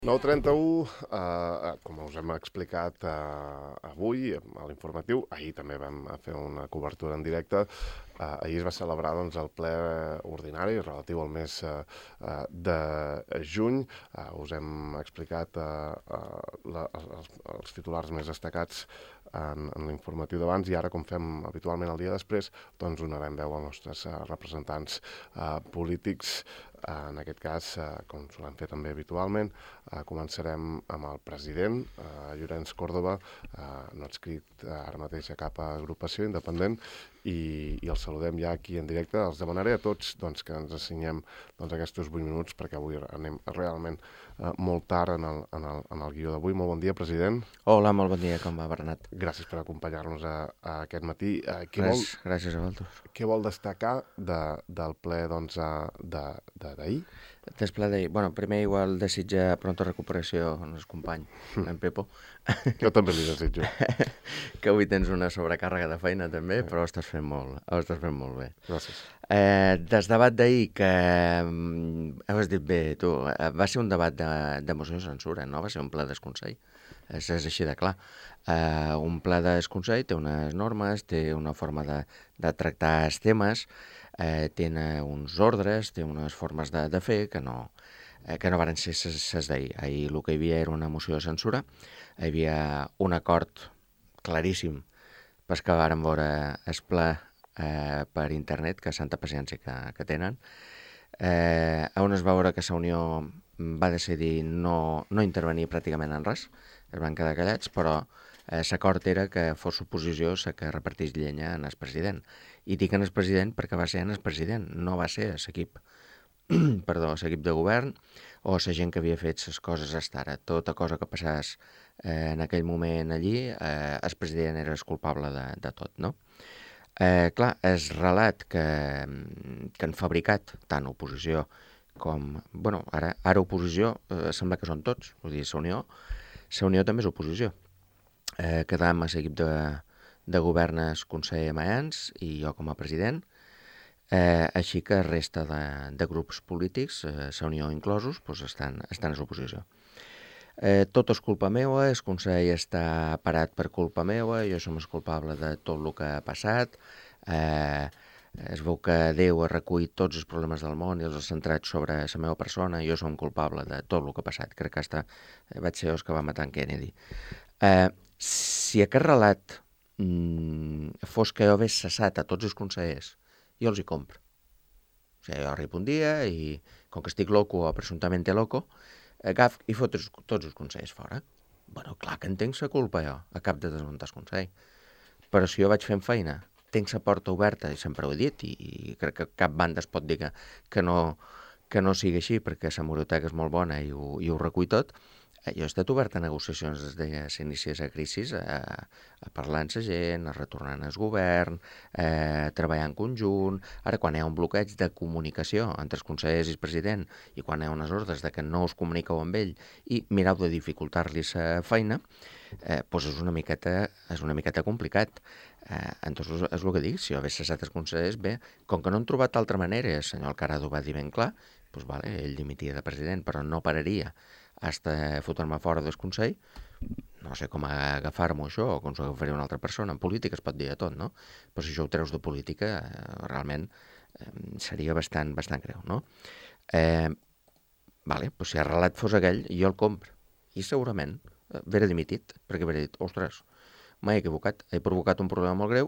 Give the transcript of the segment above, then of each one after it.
9:31, com us hem explicat avui a l'informatiu, ahir també vam fer una cobertura en directe. Ahir es va celebrar el ple ordinari relatiu al mes de juny. Us hem explicat els titulars més destacats en l'informatiu d'abans i ara, com fem habitualment el dia després, doncs donarem veu als nostres representants polítics. En aquest cas, com solem fer també habitualment, començarem amb el president, Llorenç Córdoba, no adscrit ara mateix a cap agrupació independent, i el saludem ja aquí en directe. Els demanaré a tots que ens assenyem aquests 8 minuts, perquè avui anem realment molt tard en el guió d'avui. Molt bon dia, president. Hola, molt bon dia, com va, Bernat? Gràcies per acompanyar-nos aquest matí. Gràcies a vosaltres. Què vol destacar del ple d'ahir? Del ple d'ahir, primer igual desitja pronta recuperació al nostre company, en Pepo. Jo també li desitjo. Que avui tens una sobrecàrrega de feina també, però ho estàs fent molt bé. Gràcies. Des debat d'ahir, que ho has dit bé tu, va ser un debat de moció de censura, no va ser un ple d'esconsell. És així de clar. Un ple d'esconsell té unes normes, té una forma de tractar els temes, té uns ordres, té unes formes de fer que no varen ser ses d'ahir. Ahir el que hi havia era una moció de censura, hi havia un acord claríssim pas que varen veure el ple per internet, que santa paciència que tenen, on es va veure que la Unió va decidir no intervenir pràcticament en res, es van quedar callats, però l'acord era que fos oposició la que repartís llenya en el president. I dic en el president perquè va ser en el president, no va ser l'equip l'equip de govern o la gent que havia fet les coses fins ara. Tota cosa que passés en aquell moment allí, el president era el culpable de tot, no? Clar, el relat que han fabricat tant oposició com... ara oposició sembla que són tots, vull dir, la Unió també és oposició. Quedam a l'equip de govern el conseller Mayans i jo com a president, així que resta de grups polítics, la Unió inclosos, estan a l'oposició. Tot és culpa meva, el Consell està parat per culpa meva, jo som el culpable de tot el que ha passat, es veu que Déu ha recollit tots els problemes del món i els ha centrat sobre la meva persona, jo som culpable de tot el que ha passat, crec que vaig ser els que va matar en Kennedy. Si aquest relat fos que jo hagués cessat a tots els consellers, jo els hi compro. O sigui, jo arribo un dia i, com que estic loco o presumptament loco, agaf i fot tots els consellers fora. Clar que en tinc la culpa jo, a cap de desmuntar el consell. Però si jo vaig fent feina, tinc la porta oberta, i sempre ho he dit, i crec que cap banda es pot dir que no sigui així, perquè la hemeroteca és molt bona i ho recull tot. Jo he estat obert a negociacions des de l'inici de la crisi, a parlar amb la gent, a retornar al govern, a treballar en conjunt. Ara, quan hi ha un bloqueig de comunicació entre els consellers i el president i quan hi ha unes ordres de que no us comuniqueu amb ell i mireu de dificultar-li la feina, és una miqueta complicat. Entonces, és el que dic, si jo hagués cessat els consellers, bé, com que no han trobat altra manera, el senyor Alcaraz ho va dir ben clar, ell dimitia de president, però no pararia hasta fotre-me fora del Consell. No sé com agafar-m'ho això, o com s'ho agafaria una altra persona. En política es pot dir de tot, no? Però si això ho treus de política, realment seria bastant greu, no? Si el relat fos aquell, jo el compro. I segurament hauria dimitit, perquè hauria dit, ostres, m'he equivocat, he provocat un problema molt greu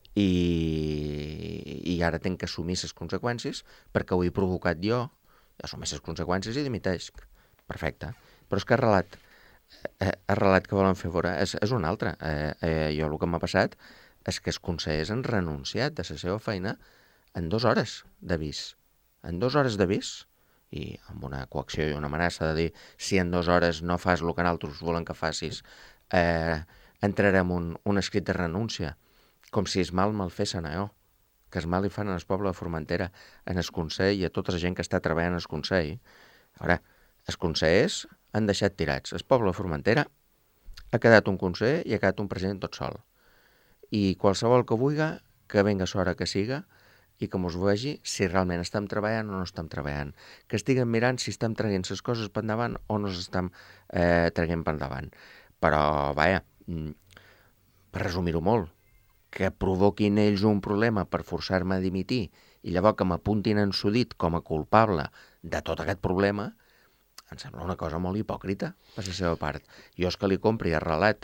i ara tinc que assumir les conseqüències perquè ho he provocat jo, assumir les conseqüències i dimiteix. Perfecte. Però és que el relat que volen fer fora és un altre. Jo el que m'ha passat és que els consellers han renunciat a la seva feina en 2 hores d'avís. En 2 hores d'avís, i amb una coacció i una amenaça de dir si en 2 hores no fas el que nosaltres volen que facis, entrarem un escrit de renúncia, com si el mal me'l fessin a jo, que el mal li fan al poble de Formentera, en el Consell i a tota la gent que està treballant al Consell. Ara, els consellers han deixat tirats. El poble de Formentera ha quedat un conseller i ha quedat un president tot sol. I qualsevol que vulgui, que venga l'hora que siga i que mos vegi si realment estem treballant o no estem treballant. Que estiguem mirant si estem traient les coses per endavant o no s'estem traient per endavant. Però, vaja, per resumir-ho molt, que provoquin ells un problema per forçar-me a dimitir i llavors que m'apuntin ensudit com a culpable de tot aquest problema, em sembla una cosa molt hipòcrita per la seva part. Jo és que li compri arrelat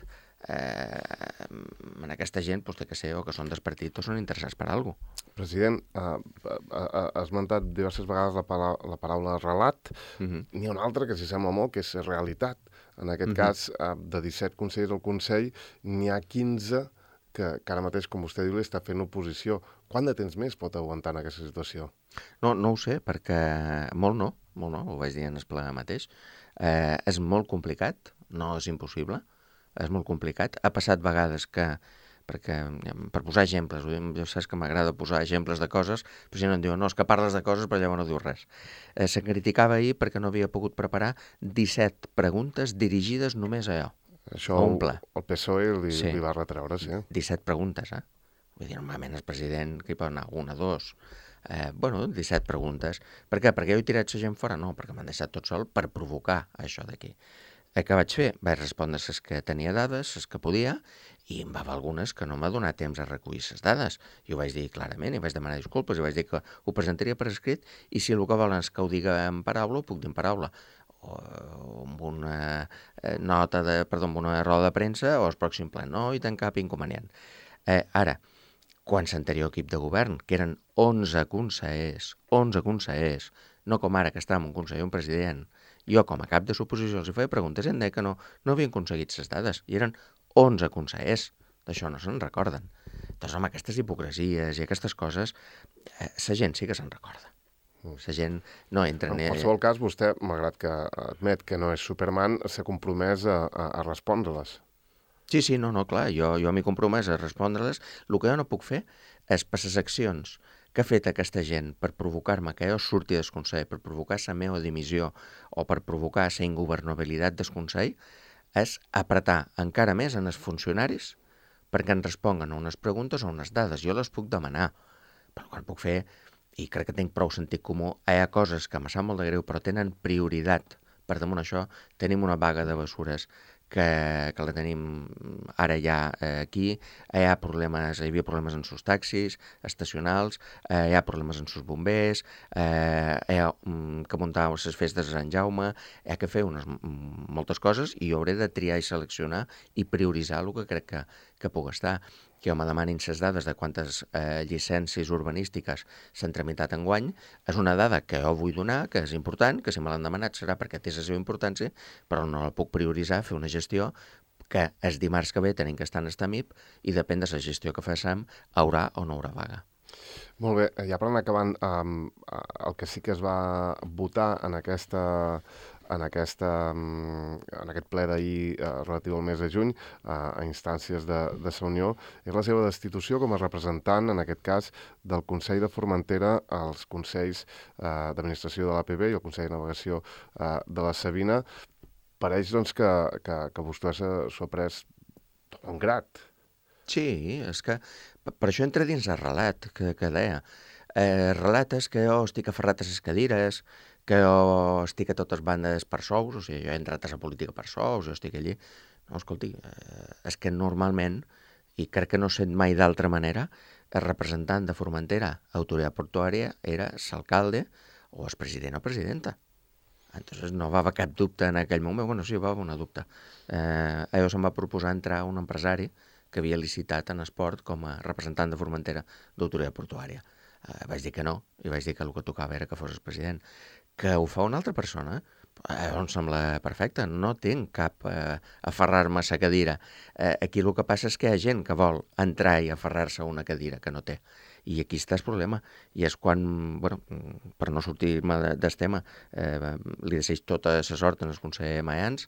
en aquesta gent, doncs, que sé, o que són despartit o són interessats per alguna cosa. President, ha esmentat diverses vegades la paraula relat. N'hi ha una altra que s'hi sembla molt, que és realitat. En aquest cas, de 17 consellers del Consell, n'hi ha 15 que ara mateix, com vostè diu, li està fent oposició. Quant de temps més pot aguantar en aquesta situació? No ho sé, perquè molt no, ho vaig dir en el ple mateix. És molt complicat, no és impossible, és molt complicat. Ha passat vegades que, perquè per posar exemples, jo saps que m'agrada posar exemples de coses, però si no em diuen, no, és que parles de coses però llavors no dius res. Se criticava ahir perquè no havia pogut preparar 17 preguntes dirigides només a allò. Això el PSOE li va retreure, sí. 17 preguntes, Vull dir, normalment el president, que hi pot anar, 1, 2... 17 preguntes. Per què? Perquè jo he tirat la gent fora? No, perquè m'han deixat tot sol per provocar això d'aquí. Què vaig fer? Vaig respondre les que tenia dades, les que podia, i em va haver algunes que no m'ha donat temps a recollir les dades. I ho vaig dir clarament, i vaig demanar disculpes, i vaig dir que ho presentaria per escrit, i si el que volen és que ho diga en paraula, ho puc dir en paraula. O amb una nota amb una roda de premsa o el pròxim ple. No hi tenc cap inconvenient. Ara, quan l'anterior equip de govern, que eren 11 consellers, no com ara que estàvem un conseller i un president, jo com a cap de l'oposició els feia preguntes i em deia que no havien aconseguit les dades, i eren 11 consellers, d'això no se'n recorden. Doncs amb aquestes hipocresies i aquestes coses, la gent sí que se'n recorda. La gent no entra... En qualsevol cas, vostè, malgrat que admet que no és Superman, s'ha compromès a respondre-les. Sí, no, clar, jo m'he compromès a respondre-les. El que jo no puc fer és per les accions que ha fet aquesta gent per provocar-me que jo surti del Consell, per provocar la meva dimissió o per provocar la ingovernabilitat del Consell, és apretar encara més en els funcionaris perquè ens responguen a unes preguntes o unes dades. Jo les puc demanar, però quan puc fer, i crec que tinc prou sentit comú, hi ha coses que me sap molt de greu però tenen prioritat. Per damunt això tenim una vaga de bessures que la tenim ara ja aquí, hi havia problemes en sus taxis estacionals, hi ha problemes en sus bombers, hi ha que muntar les festes a Sant Jaume, hi ha que fer moltes coses i jo hauré de triar i seleccionar i prioritzar el que crec que puc estar. Que me demanin les dades de quantes llicències urbanístiques s'han tramitat enguany, és una dada que jo vull donar, que és important, que si me l'han demanat serà perquè té la seva importància, però no la puc prioritzar, fer una gestió que és dimarts que ve tenim que estar en el TAMIP i depèn de la gestió que faci haurà o no haurà vaga. Molt bé, ja per anar acabant, el que sí que es va votar en aquest ple d'ahir relatiu al mes de juny, a instàncies de la Unió, és la seva destitució com a representant, en aquest cas, del Consell de Formentera als Consells d'Administració de l'APB i el Consell de Navegació de la Sabina. Pareix, doncs, que vostè s'ho ha pres tot un grat. Sí, és que per això entra dins el relat que deia. El relat és que jo estic aferrat a les cadires, que jo estic a totes bandes per sous, o sigui, jo he entrat a la política per sous, jo estic allí. No, escolti, és que normalment, i crec que no sent mai d'altra manera, el representant de Formentera, autoritat portuària, era l'alcalde o el president o presidenta. Entonces no va haver cap dubte en aquell moment. Bueno, sí, va haver una dubte. Allò se'm va proposar entrar un empresari que havia licitat en esport com a representant de Formentera d'autoritat portuària. Vaig dir que no, i vaig dir que el que tocava era que fos el president. Que ho fa una altra persona, em sembla perfecte, no tinc cap aferrar-me a la cadira. Aquí el que passa és que hi ha gent que vol entrar i aferrar-se a una cadira que no té. I aquí està el problema. I és quan, bueno, per no sortir-me del tema, li desig tota la sort en el conseller Mayans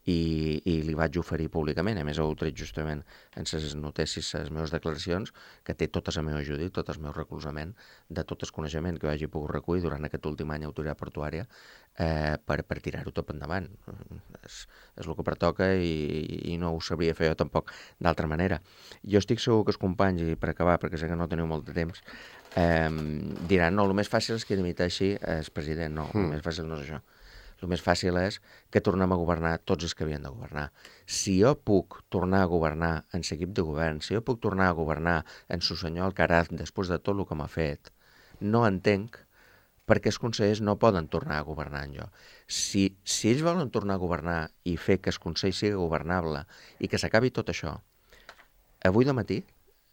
i li vaig oferir públicament, a més ho tret justament en ses notessis, les meves declaracions, que té tota la meva ajuda i tot el meu recolzament de tot el coneixement que hagi pogut recollir durant aquest últim any a autoritat portuària per tirar-ho tot endavant. És el que pertoca i no ho sabria fer jo tampoc d'altra manera. Jo estic segur que els companys, i per acabar, perquè sé que no teniu molt de temps, diran, no, el més fàcil és que dimiteixi el president. No, el més fàcil no és això. El més fàcil és que tornem a governar tots els que havien de governar. Si jo puc tornar a governar en l'equip de govern, si jo puc tornar a governar en su senyor Alcaraz després de tot el que m'ha fet, no entenc perquè els consellers no poden tornar a governar en jo. Si ells volen tornar a governar i fer que el consell sigui governable i que s'acabi tot això, avui de matí,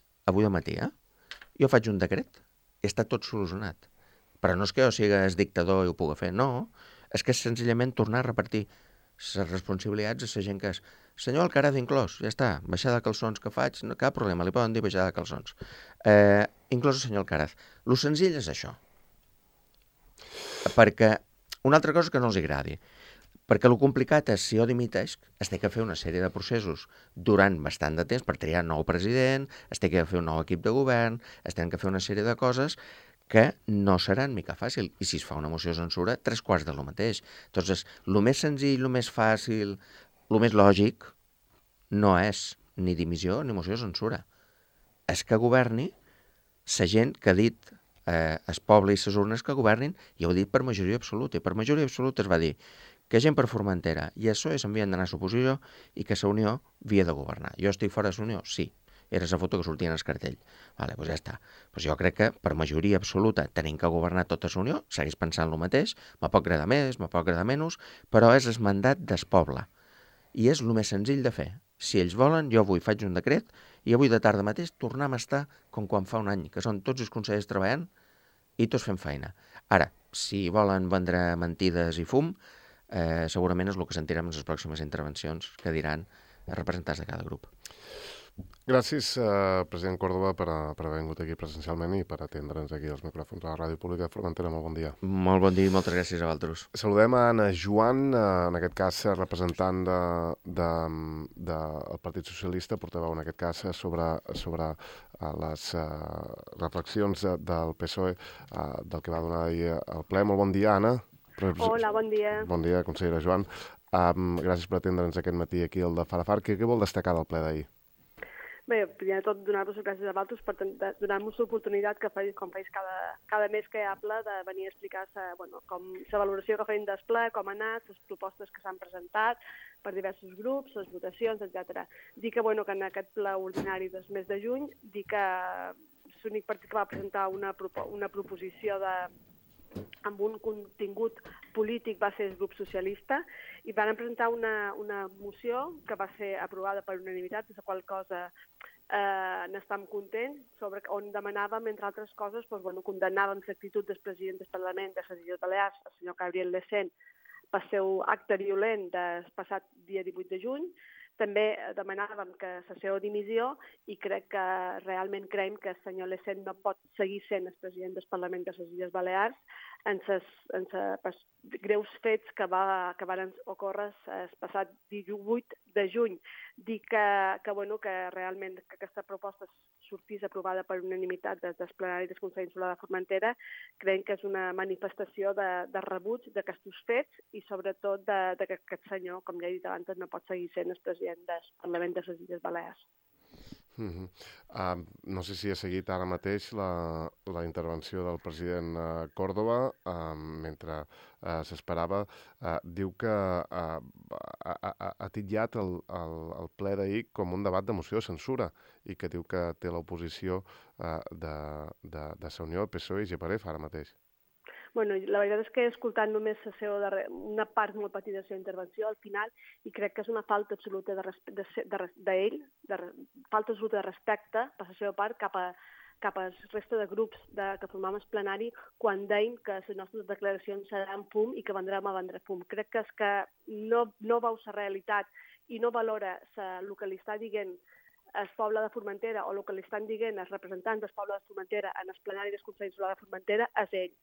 jo faig un decret i està tot solucionat. Però no és que jo sigui el dictador i ho pugui fer, no. És que és senzillament tornar a repartir les responsabilitats a la gent que és. Senyor Alcaraz inclòs, ja està, baixada de calçons que faig, no, cap problema, li poden dir baixada de calçons. Inclòs el senyor Alcaraz. Lo senzill és això. Perquè una altra cosa que no els agradi, perquè el complicat és, si jo dimiteix, es té que fer una sèrie de processos durant bastant de temps per triar nou president, es té que fer un nou equip de govern, es tenen que fer una sèrie de coses que no seran mica fàcil. I si es fa una moció de censura, 3/4 de lo mateix. Entonces, el més senzill, el més fàcil, el més lògic, no és ni dimissió ni moció de censura. És que governi la gent que ha dit el poble i les urnes que governin, i ho ha dit per majoria absoluta. I per majoria absoluta es va dir que gent per Formentera i el PSOE s'havien d'anar a l'oposició i que la Unió havia de governar. Jo estic fora de la Unió? Sí. Era la foto que sortia en el cartell. Vale, doncs ja està. Pues jo crec que per majoria absoluta tenim que governar tota la Unió, segueix pensant el mateix, me pot agradar més, me pot agradar menys, però és el mandat del poble. I és el més senzill de fer. Si ells volen, jo avui faig un decret i avui de tarda mateix tornem a estar com quan fa un any, que són tots els consellers treballant i tots fent feina. Ara, si volen vendre mentides i fum, segurament és el que sentirem en les pròximes intervencions que diran els representants de cada grup. Gràcies, president Córdoba, per haver vingut aquí presencialment i per atendre'ns aquí als micròfons de la Ràdio Pública de Formentera. Molt bon dia. Molt bon dia i moltes gràcies a vosaltres. Saludem a Anna Joan, en aquest cas representant del Partit Socialista, portaveu en aquest cas sobre les reflexions del PSOE del que va donar ahir al ple. Molt bon dia, Anna. Hola, bon dia. Bon dia, consellera Joan. Gràcies per atendre'ns aquest matí aquí al de Farafar. Què vol destacar del ple d'ahir? Bé, primer de tot, donar-vos les gràcies a vosaltres per donar-nos l'oportunitat que com feis cada mes que hi ha ple de venir a explicar com la valoració que feim del ple, com ha anat, les propostes que s'han presentat per diversos grups, les votacions, etc. Dir que en aquest ple ordinari del mes de juny, dir que l'únic partit que va presentar una proposició amb un contingut polític va ser el grup socialista i van presentar una moció que va ser aprovada per unanimitat, de la qual cosa n'estem contents, on demanàvem, entre altres coses, condemnàvem l'actitud del president del Parlament de les Illes Balears, el senyor Gabriel Lecén, pel seu acte violent del passat dia 18 de juny. També demanàvem que la seva dimissió i realment creiem que el senyor Lecén no pot seguir sent el president del Parlament de les Illes Balears en els greus fets que van ocórrer el passat 18 de juny. Dir que realment que aquesta proposta sortís aprovada per unanimitat del plenari del Consell Insular de Formentera, creiem que és una manifestació de rebuig d'aquests fets i sobretot que aquest senyor, com ja he dit abans, no pot seguir sent el president del Parlament de les Illes Balears. No sé si ha seguit ara mateix la intervenció del president Córdoba mentre s'esperava. Diu que ha titllat el ple d'ahir com un debat de moció de censura i que diu que té l'oposició de la Unió, PSOE i GPRF ara mateix. La veritat és que he escoltat només una part molt petita de la seva intervenció al final i crec que és una falta absoluta d'ell, falta absoluta de respecte per la seva part cap a la resta de grups que formam el plenari quan deim que les nostres declaracions seran fum i que vendrem a vendre fum. Crec que és que no veu la realitat i no valora el que li està dient el poble de Formentera o el que li estan dient els representants del poble de Formentera en el plenari del Consell Insular de Formentera és ell.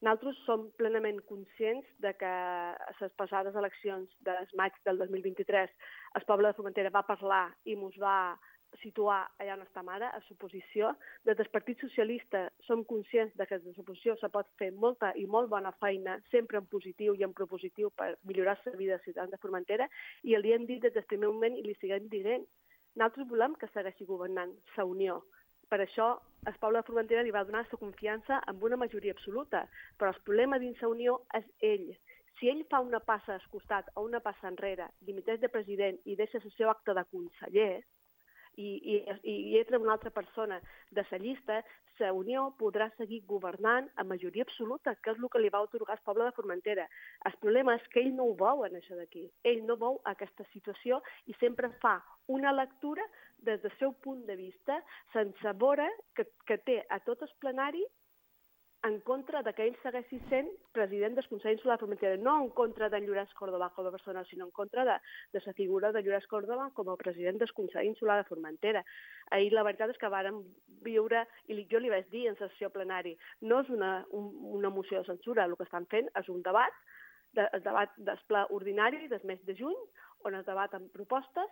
Nosaltres som plenament conscients de que a les passades eleccions de maig del 2023 el poble de Formentera va parlar i ens va situar allà on estem ara, a l'oposició. Des del Partit Socialista som conscients de que des de l'oposició se pot fer molta i molt bona feina, sempre en positiu i en propositiu per millorar la vida dels ciutadans de Formentera, i li hem dit des del primer moment i li seguim dient, nosaltres volem que segueixi governant la Unió. Per això el poble de Formentera li va donar la confiança amb una majoria absoluta, però el problema dins la Unió és ell. Si ell fa una passa al costat o una passa enrere, dimiteix de president i deixa el seu acte de conseller, i entra una altra persona de la llista, la Unió podrà seguir governant a majoria absoluta, que és el que li va atorgar el poble de Formentera. El problema és que ell no ho veu en això d'aquí. Ell no veu aquesta situació i sempre fa una lectura des del seu punt de vista sense veure que té a tot el plenari en contra de que ell segueixi sent president del Consell Insular de Formentera, no en contra d'en Llorenç Córdoba com a persona, sinó en contra de la figura de Llorenç Córdoba com a president del Consell Insular de Formentera. Ahir la veritat és que vàrem viure, i jo li vaig dir en sessió plenari, no és una moció de censura, el que estan fent és un debat, el debat del ple ordinari del mes de juny, on es debaten propostes,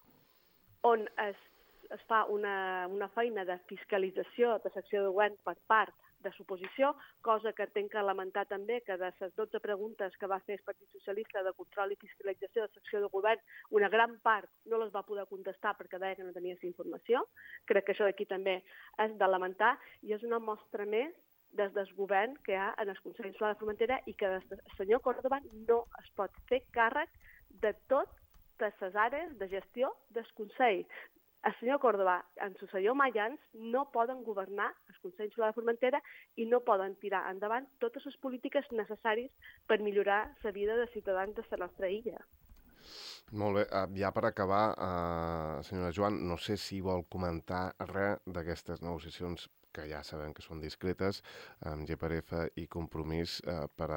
on es fa una feina de fiscalització de l'acció de govern per part de l'oposició, cosa que tinc que lamentar també que de les 12 preguntes que va fer el Partit Socialista de control i fiscalització de l'acció de govern, una gran part no les va poder contestar perquè deia que no tenia aquesta informació. Crec que això d'aquí també és de lamentar i és una mostra més des del govern que hi ha en el Consell Insular de Formentera i que el senyor Córdoba no es pot fer càrrec de totes les àrees de gestió del Consell. El senyor Córdoba i el senyor Mayans no poden governar el Consell Insular de Formentera i no poden tirar endavant totes les polítiques necessàries per millorar la vida dels ciutadans de la nostra illa. Molt bé, ja per acabar, senyora Joan, no sé si vol comentar res d'aquestes negociacions que ja sabem que són discretes, amb GPRF i Compromís per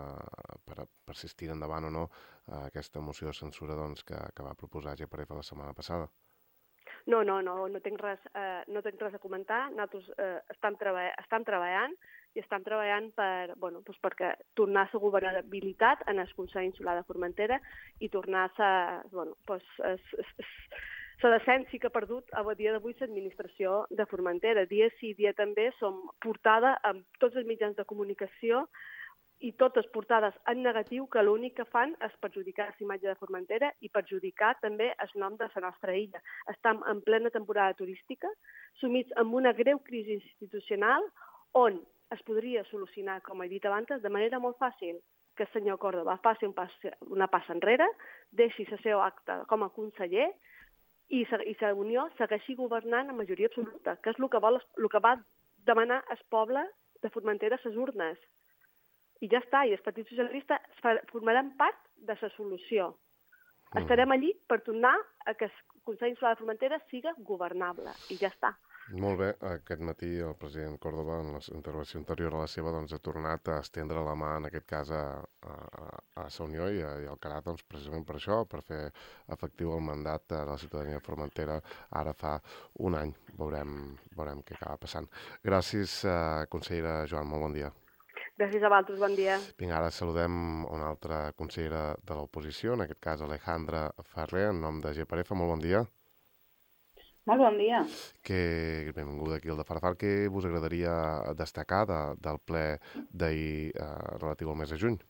si es tira endavant o no aquesta moció de censura que va proposar GPRF la setmana passada. No tinc res a comentar. Nosaltres estem treballant i estem treballant perquè tornar a la governabilitat en el Consell Insular de Formentera i tornar a la decència que ha perdut a dia d'avui l'administració de Formentera. Dia sí, dia també som portada amb tots els mitjans de comunicació i totes portades en negatiu, que l'únic que fan és perjudicar la imatge de Formentera i perjudicar també el nom de la nostra illa. Estem en plena temporada turística, sumits en una greu crisi institucional on es podria solucionar, com he dit abans, de manera molt fàcil, que el senyor Córdoba faci una passa enrere, deixi el seu acte com a conseller i la Unió segueixi governant a majoria absoluta, que és el que va demanar el poble de Formentera a les urnes. I ja està, i els partits socialistes formaran part de la solució. Estarem allí per tornar a que el Consell Insular de Formentera siga governable, i ja està. Molt bé, aquest matí el president Córdoba, en la intervenció anterior a la seva, ha tornat a estendre la mà, en aquest cas, a la Unió i al Carat, precisament per això, per fer efectiu el mandat de la ciutadania de Formentera ara fa un any. Veurem què acaba passant. Gràcies, consellera Joan, molt bon dia. Gràcies a vosaltres, bon dia. Vinga, ara saludem una altra consellera de l'oposició, en aquest cas Alejandra Ferrer, en nom de GPRF. Molt bon dia. Molt bon dia. Benvinguda aquí al de Farfar. Què us agradaria destacar del ple d'ahir relatiu al mes de juny?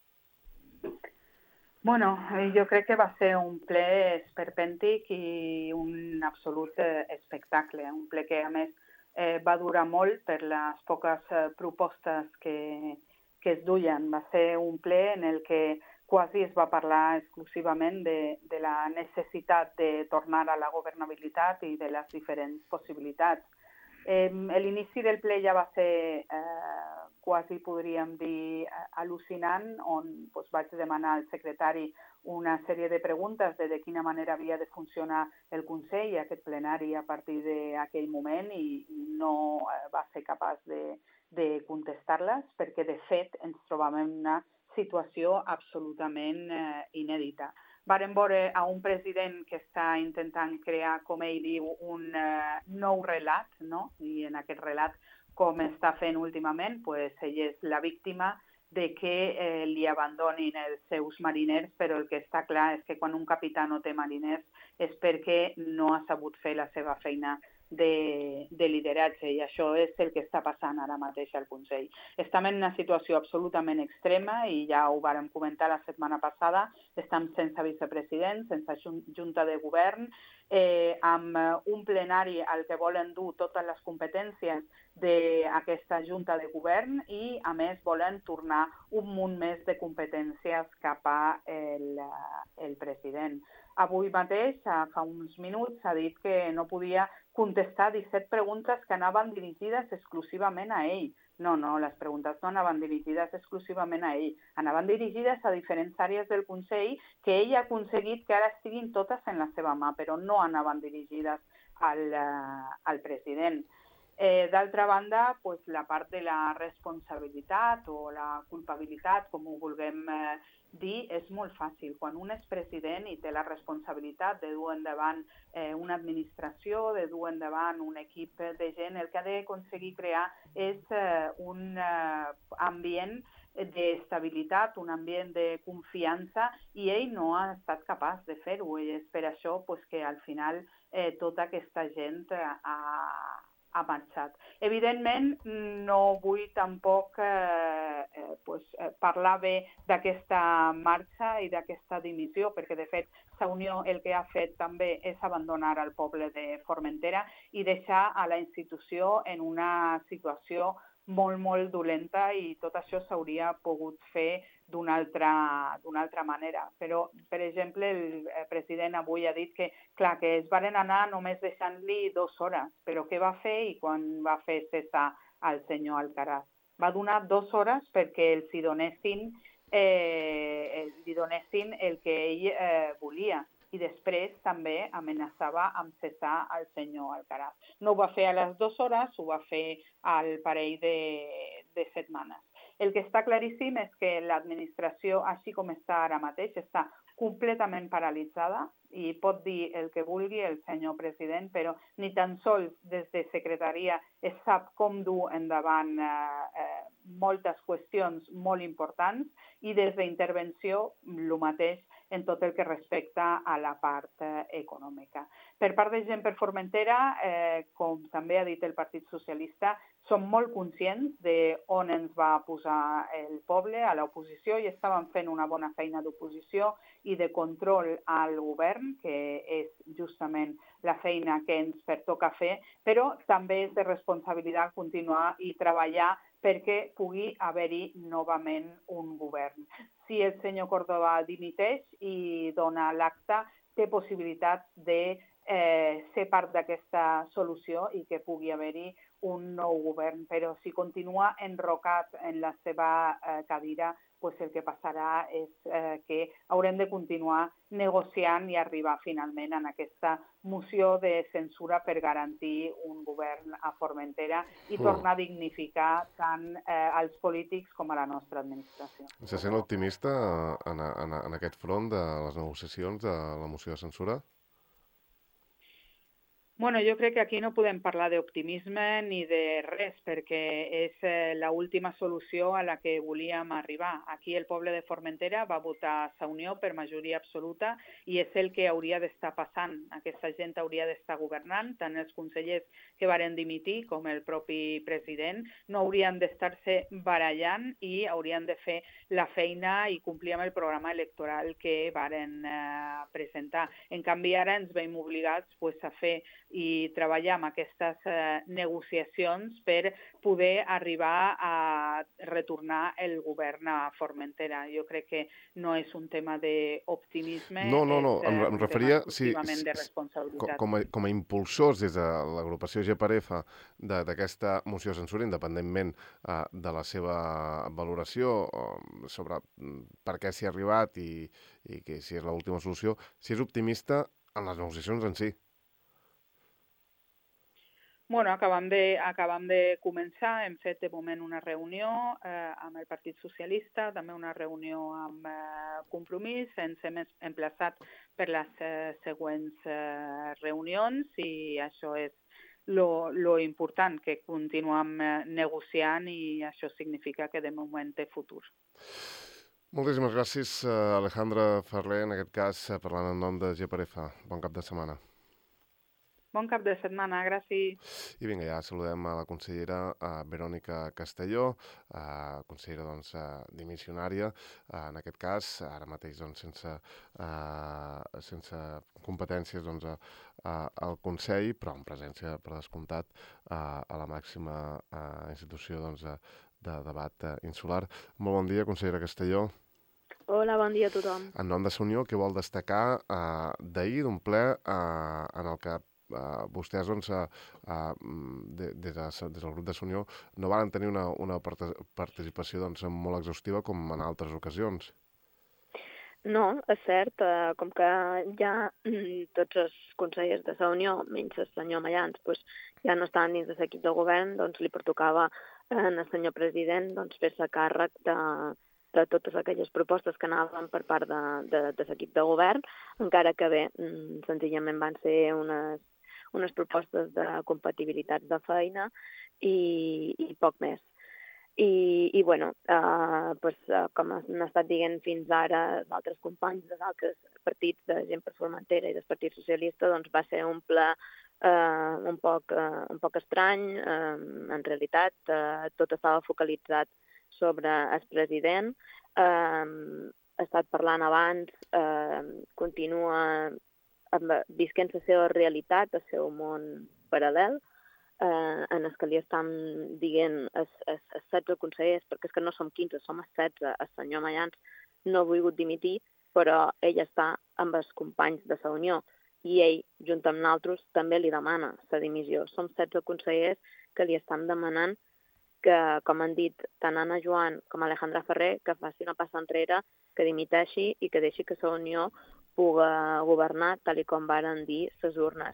Bueno, jo crec que va ser un ple esperpèntic i un absolut espectacle. Un ple que, a més, va durar molt per les poques propostes que es duien. Va ser un ple en el que quasi es va parlar exclusivament de la necessitat de tornar a la governabilitat i de les diferents possibilitats. L'inici del ple ja va ser quasi, podríem dir, al·lucinant, on vaig demanar al secretari una sèrie de preguntes de quina manera havia de funcionar el Consell i aquest plenari a partir d'aquell moment i no va ser capaç de contestar-les perquè, de fet, ens trobàvem en una situació absolutament inèdita. Vàrem veure a un president que està intentant crear, com ell diu, un nou relat, no? I en aquest relat com està fent últimament, pues, ell és la víctima de que li abandonin els seus mariners, però el que està clar és que quan un capità no té mariners és perquè no ha sabut fer la seva feina de lideratge, i això és el que està passant ara mateix al Consell. Estem en una situació absolutament extrema i ja ho vàrem comentar la setmana passada, estem sense vicepresident, sense junta de govern, amb un plenari al que volen dur totes les competències d'aquesta junta de govern i, a més, volen tornar un munt més de competències cap a el president. Avui mateix, fa uns minuts, s'ha dit que no podia contestar 17 preguntes que anaven dirigides exclusivament a ell. No, les preguntes no anaven dirigides exclusivament a ell, anaven dirigides a diferents àrees del Consell que ell ha aconseguit que ara estiguin totes en la seva mà, però no anaven dirigides al president. D'altra banda, pues, la part de la responsabilitat o la culpabilitat, com ho vulguem dir, és molt fàcil. Quan un és president i té la responsabilitat de dur endavant una administració, de dur endavant un equip de gent, el que ha d'aconseguir crear és un ambient d'estabilitat, un ambient de confiança, i ell no ha estat capaç de fer-ho. I és per això pues, que al final tota aquesta gent ha marxat. Evidentment, no vull tampoc parlar bé d'aquesta marxa i d'aquesta dimissió, perquè de fet la Unió el que ha fet també és abandonar el poble de Formentera i deixar a la institució en una situació molt, molt dolenta, i tot això s'hauria pogut fer d'una altra manera. Però, per exemple, el president avui ha dit que, clar, que es varen anar només deixant-li 2 hores, però què va fer i quan va fer cessar al senyor Alcaraz? Va donar 2 hores perquè li donessin el que ell volia, i després també amenaçava amb cessar el senyor Alcaraz. No ho va fer a les 2 hores, ho va fer al parell de setmanes. El que està claríssim és que l'administració, així com està ara mateix, està completament paralitzada, i pot dir el que vulgui el senyor president, però ni tan sols des de secretaria es sap com dur endavant moltes qüestions molt importants, i des d'intervenció el mateix en tot el que respecta a la part econòmica. Per part de gent per Formentera, com també ha dit el Partit Socialista, som molt conscients d'on ens va posar el poble, a l'oposició, i estàvem fent una bona feina d'oposició i de control al govern, que és justament la feina que ens pertoca fer, però també és de responsabilitat continuar i treballar perquè pugui haver-hi novament un govern. Si el senyor Córdoba dimiteix i dona l'acta, té possibilitats de ser part d'aquesta solució i que pugui haver-hi un nou govern, però si continua enrocat en la seva cadira, pues el que passarà és que haurem de continuar negociant i arribar finalment a aquesta moció de censura per garantir un govern a Formentera i tornar a dignificar tant als polítics com a la nostra administració. Se sent optimista en aquest front de les negociacions de la moció de censura? Bueno, jo crec que aquí no podem parlar d'optimisme ni de res, perquè és l'última solució a la que volíem arribar. Aquí el poble de Formentera va votar la Unió per majoria absoluta i és el que hauria d'estar passant. Aquesta gent hauria d'estar governant, tant els consellers que varen dimitir com el propi president no haurien d'estar-se barallant i haurien de fer la feina i complir amb el programa electoral que varen presentar. En canvi, ara ens veiem obligats a fer i treballar amb aquestes negociacions per poder arribar a retornar el govern a Formentera. Jo crec que no és un tema d'optimisme, no, em referia, de responsabilitat. Com a impulsors des de l'agrupació GPRF d'aquesta moció de censura, independentment de la seva valoració sobre per què s'hi ha arribat i que si és l'última solució, si és optimista en les negociacions en si. Bueno, acabam de començar, hem fet de moment una reunió amb el Partit Socialista, també una reunió amb Compromís, ens hem emplaçat per les següents reunions i això és lo important, que continuem negociant, i això significa que de moment té futur. Moltíssimes gràcies, Alejandra Ferrer, en aquest cas, parlant en nom de GPRF. Bon cap de setmana. Bon cap de setmana, gràcies. I vinga, ja saludem a la consellera Verònica Castelló, consellera dimissionària, en aquest cas, ara mateix sense competències al Consell, però en presència, per descomptat, a la màxima institució de debat insular. Molt bon dia, consellera Castelló. Hola, bon dia a tothom. En nom de la Unió, què vol destacar d'ahir d'un ple en el que vostès, des del grup de la Unió, no van tenir una participació molt exhaustiva com en altres ocasions? No, és cert, com que ja tots els consellers de la Unió, menys el senyor Mayans, ja no estaven dins de l'equip de govern, li pertocava al senyor president fer-se càrrec de totes aquelles propostes que anaven per part de l'equip de govern, encara que bé, senzillament van ser unes propostes de compatibilitat de feina i poc més. I bueno, com han estat dient fins ara els altres companys dels altres partits de Gent per Formentera i del Partit Socialista, va ser un ple un poc estrany. En realitat, tot estava focalitzat sobre el president. Ha estat parlant abans, continua visquent la seva realitat, el seu món paral·lel, en el que li estan dient els 16 consellers, perquè és que no som 15, som els 16, el senyor Mayans no ha volgut dimitir, però ell està amb els companys de la Unió, i ell, junt amb nosaltres, també li demana la dimissió. Som 16 consellers que li estan demanant que, com han dit tant Anna Joan com Alejandra Ferrer, que faci una passa enrere, que dimiteixi i que deixi que la Unió pugui governar tal com varen dir les urnes.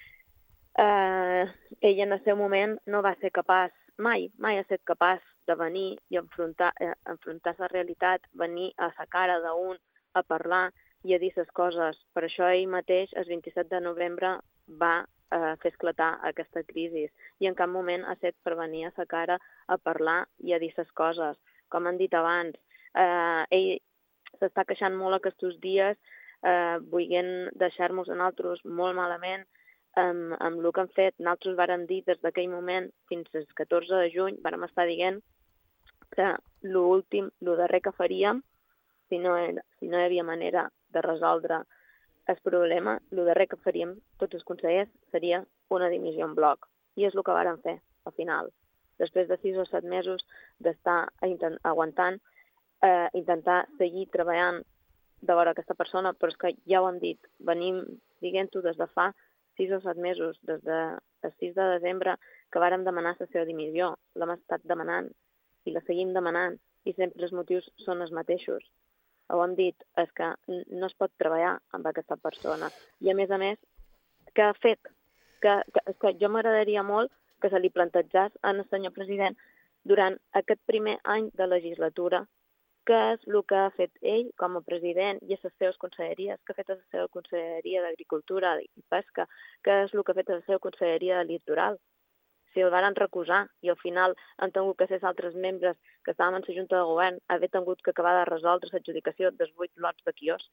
Ell en el seu moment no va ser capaç, mai ha estat capaç de venir i enfrontar la realitat, venir a la cara d'un, a parlar i a dir les coses. Per això ell mateix, el 27 de novembre, va fer esclatar aquesta crisi i en cap moment ha estat per venir a la cara a parlar i a dir les coses. Com han dit abans, ell s'està queixant molt aquests dies, volent deixar-nos a nosaltres molt malament amb el que han fet. Nosaltres vàrem dir des d'aquell moment fins al 14 de juny, vàrem estar dient que el darrer que faríem, si no hi havia manera de resoldre el problema, el darrer que faríem tots els consellers seria una dimissió en bloc. I és el que vàrem fer, al final. Després de 6 o 7 mesos d'estar aguantant, intentar seguir treballant de veure aquesta persona, però és que ja ho hem dit, venim dient-ho des de fa 6 o 7 mesos, des del 6 de desembre, que vàrem demanar la seva dimissió. L'hem estat demanant i la seguim demanant i sempre els motius són els mateixos. Ho hem dit, és que no es pot treballar amb aquesta persona. I a més, què ha fet? És que jo m'agradaria molt que se li plantejés al senyor president durant aquest primer any de legislatura què és el que ha fet ell com a president i a les seves conselleries, què ha fet a la seva conselleria d'Agricultura i Pesca, què és el que ha fet a la seva conselleria de Litoral. Si el varen recusar i al final han tingut que ser els altres membres que estàvem en la Junta de Govern haver tingut que acabar de resoldre l'adjudicació dels 8 lots de quiosc.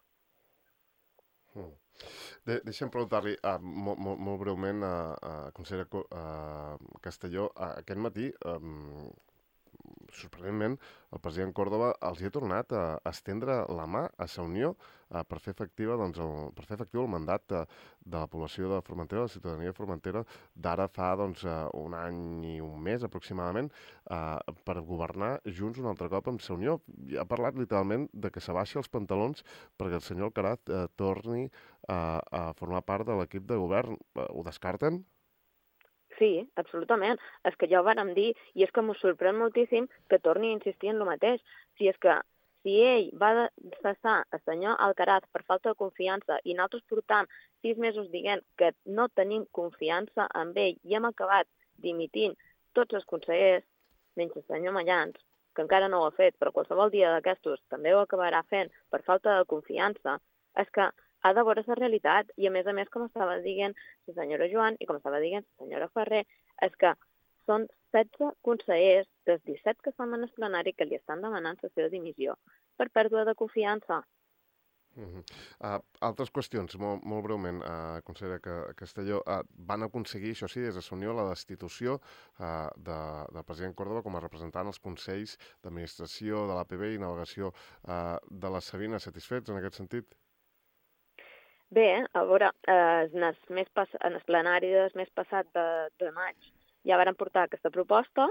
Deixa'm preguntar-li molt breument a consellera Castelló. Aquest matí, sorprenentment, el president Córdoba els hi ha tornat a estendre la mà a la Unió per fer efectiu el mandat de la població de Formentera, de la ciutadania de Formentera, d'ara fa un any i un mes aproximadament, per governar junts un altre cop amb la Unió. Ha parlat literalment de que s'abaixi els pantalons perquè el senyor Alcaraz torni a formar part de l'equip de govern. Ho descarten? Sí, absolutament. És que ja ho vàrem dir i és que m'ho sorprèn moltíssim que torni a insistir en el mateix. Si ell va cessar el senyor Alcaraz per falta de confiança i nosaltres portam 6 mesos dient que no tenim confiança en ell i hem acabat dimitint tots els consellers, menys el senyor Mayans, que encara no ho ha fet, però qualsevol dia d'aquestos també ho acabarà fent per falta de confiança, és que ha de veure la realitat. I a més, com estava dient la senyora Joan i com estava dient la senyora Ferrer, és que són 16 consellers dels 17 que estan en el plenari que li estan demanant la seva dimissió per pèrdua de confiança. Altres qüestions, molt breument, consellera Castelló. Van aconseguir, això sí, des de Unió, la destitució del president Córdoba com a representant als Consells d'Administració de l'APB i Navegació de la Sabina. Satisfets en aquest sentit? Bé, a veure, en el plenari del mes passat de maig ja varen portar aquesta proposta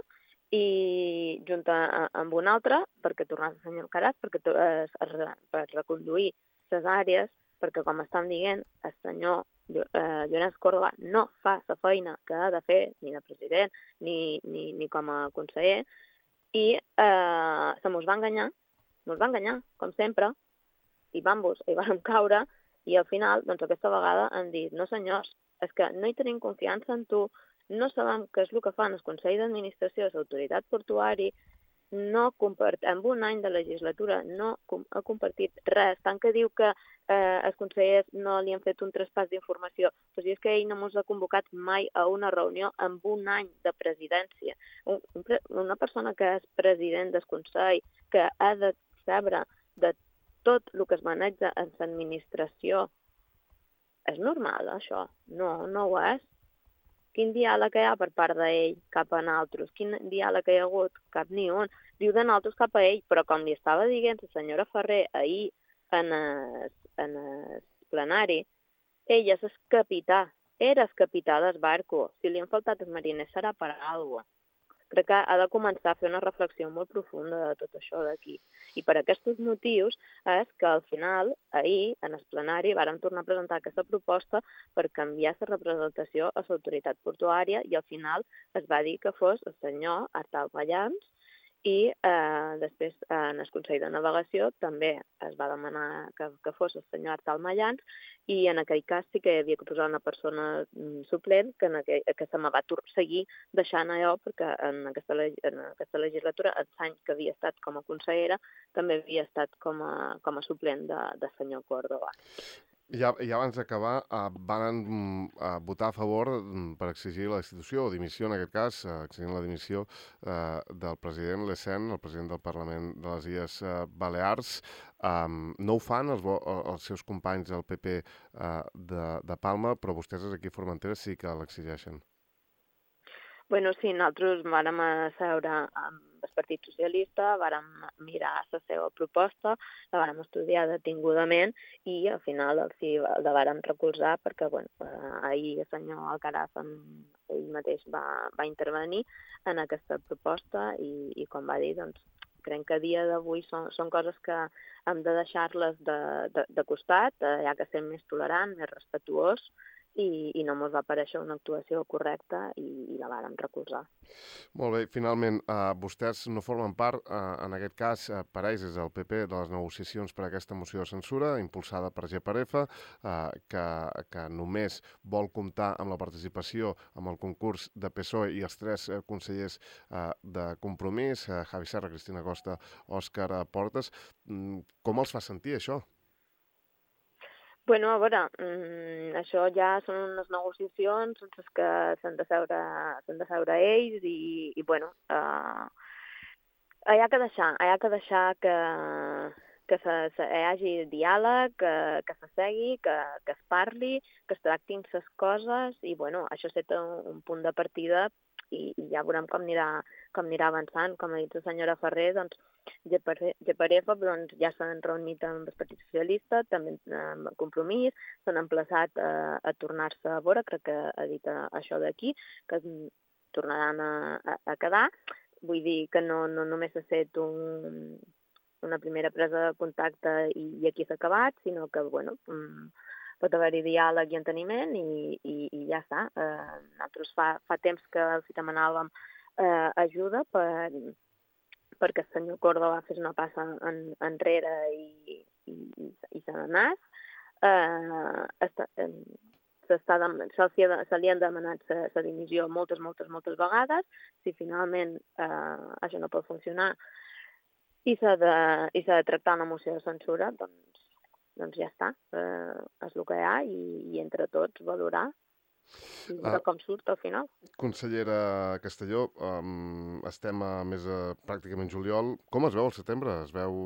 i junt amb una altra, perquè tornés el senyor Alcaraz, per reconduir les àrees, perquè, com estan dient, el senyor Llorenç Córdoba no fa la feina que ha de fer ni de president ni com a conseller, i se mos va enganyar, com sempre, i vam caure, i al final, doncs aquesta vegada han dit, no senyors, és que no hi tenim confiança en tu, no sabem què és el que fan el Consell d'Administració de l'Autoritat Portuària, en un any de legislatura no ha compartit res, tant que diu que els consellers no li han fet un traspàs d'informació, però si és que ell no ens ha convocat mai a una reunió en un any de presidència. Una persona que és president del Consell, que ha de saber de tot el que es maneja en l'administració, és normal, això? No ho és. Quin diàleg hi ha per part d'ell cap a nosaltres? Quin diàleg hi ha hagut? Cap ni un. Diu de nosaltres cap a ell, però com li estava dient la senyora Ferrer ahir en el plenari, ell és el capità, era el capità del barco. Si li han faltat els mariners serà per alguna cosa. Crec que ha de començar a fer una reflexió molt profunda de tot això d'aquí. I per aquests motius és que al final, ahir, en el plenari, vàrem tornar a presentar aquesta proposta per canviar la representació a l'autoritat portuària i al final es va dir que fos el senyor Artal Pallans i després en el Consell de Navegació també es va demanar que fos el senyor Artal Pallans i en aquell cas sí que hi havia que posar una persona suplent que se me va seguir deixant allò perquè en aquesta legislatura, els anys que havia estat com a consellera, també havia estat com a suplent de senyor Córdoba. I abans d'acabar, van votar a favor per exigir la destitució o dimissió, en aquest cas, exigint la dimissió del president Lecén, el president del Parlament de les Illes Balears. No ho fan els seus companys del PP de Palma, però vostès aquí a Formentera sí que l'exigeixen. Bueno, sí, nosaltres vàrem seure amb el Partit Socialista, vàrem mirar la seva proposta, la vàrem estudiar detingudament i al final la vàrem recolzar perquè ahir el senyor Alcaraz ell mateix va intervenir en aquesta proposta i com va dir, doncs, crec que a dia d'avui són coses que hem de deixar-les de costat, ja que ser més tolerant, més respectuós, i no ens va aparèixer una actuació correcta i la vàrem recolzar. Molt bé, finalment, vostès no formen part, en aquest cas, per ells des del PP, de les negociacions per a aquesta moció de censura impulsada per GPRF, que només vol comptar amb la participació amb el concurs de PSOE i els 3 consellers de Compromís, Javi Serra, Cristina Costa, Òscar Portes. Com els fa sentir això? Bueno, a veure, això ja són unes negociacions en les que s'han de seure ells i hi ha que deixar que hi hagi diàleg, que se segui, que es parli, que es tractin les coses i això és un punt de partida i ja veurem com anirà avançant. Com ha dit la senyora Ferrer, doncs GPRF ja s'han reunit amb el Partit Socialista, també amb Compromís, s'han emplaçat a tornar-se a veure, crec que ha dit això d'aquí, que tornaran a quedar. Vull dir que no només s'ha fet una primera presa de contacte i aquí s'ha acabat, sinó que, pot haver-hi diàleg i enteniment i ja està. Nosaltres fa temps que els demanàvem ajuda perquè el senyor Córdoba fes una passa enrere i se n'anés. Se li han demanat la dimissió moltes vegades. Si finalment això no pot funcionar i s'ha de tractar una moció de censura, doncs doncs ja està, és el que hi ha i entre tots valorar i veure com surt al final. Consellera Castelló, estem pràcticament juliol. Com es veu el setembre? Es veu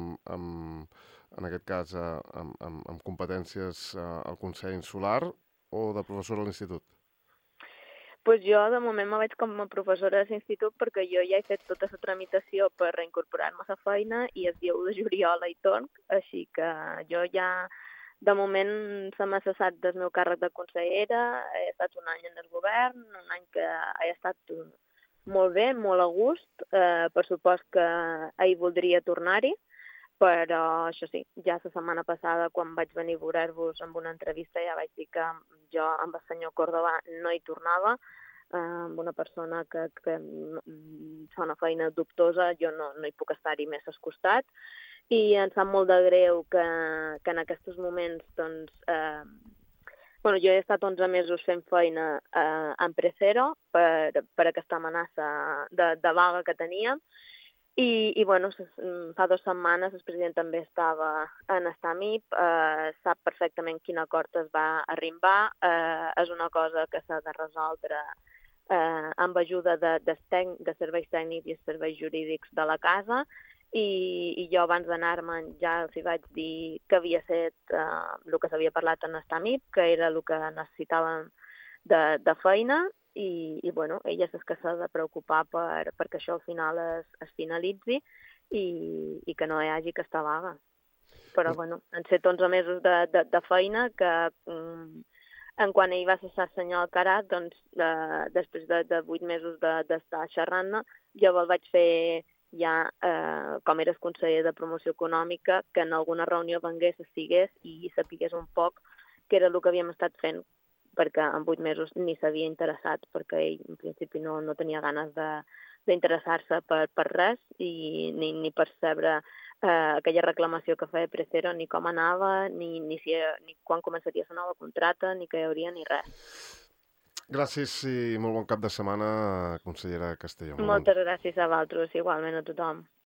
en aquest cas amb competències al Consell Insular o de professora a l'institut? Pues jo, de moment, me veig com a professora de l'institut perquè jo ja he fet tota la tramitació per reincorporar-me a la feina i el dia 1 de juliol hi torn, així que jo ja, de moment, se m'ha cessat del meu càrrec de consellera, he estat un any en el govern, un any que he estat molt bé, molt a gust, per supost que hi voldria tornar-hi, però això sí, ja la setmana passada, quan vaig venir a veure-vos amb una entrevista, ja vaig dir que jo amb el senyor Córdoba no hi tornava, amb una persona que fa una feina dubtosa, jo no hi puc estar-hi més al costat, i em sap molt de greu que en aquests moments, doncs, jo he estat 11 mesos fent feina en Precero per aquesta amenaça de vaga que teníem, i fa 2 setmanes el president també estava en Estamip, sap perfectament quin acord es va arribar, és una cosa que s'ha de resoldre amb ajuda de serveis tècnics i serveis jurídics de la casa, i jo abans d'anar-me'n ja els vaig dir que havia estat el que s'havia parlat en Estamip, que era el que necessitàvem de feina, i ella és que s'ha de preocupar perquè això al final es finalitzi i que no hi hagi aquesta vaga. Però, han set 11 mesos de feina que, en quan ell va cessar el senyor Alcaraz, doncs, després de 8 mesos d'estar xerrant-ne, jo el vaig fer ja, com eres conseller de promoció econòmica, que en alguna reunió vengués, estigués i sapigués un poc què era el que havíem estat fent, perquè en 8 mesos ni s'havia interessat, perquè ell en principi no tenia ganes d'interessar-se per res i ni percebre aquella reclamació que feia Precero, ni com anava, ni quan començaria la nova contrata, ni què hi hauria, ni res. Gràcies i molt bon cap de setmana, consellera Castelló. Moltes gràcies a vosaltres, igualment a tothom.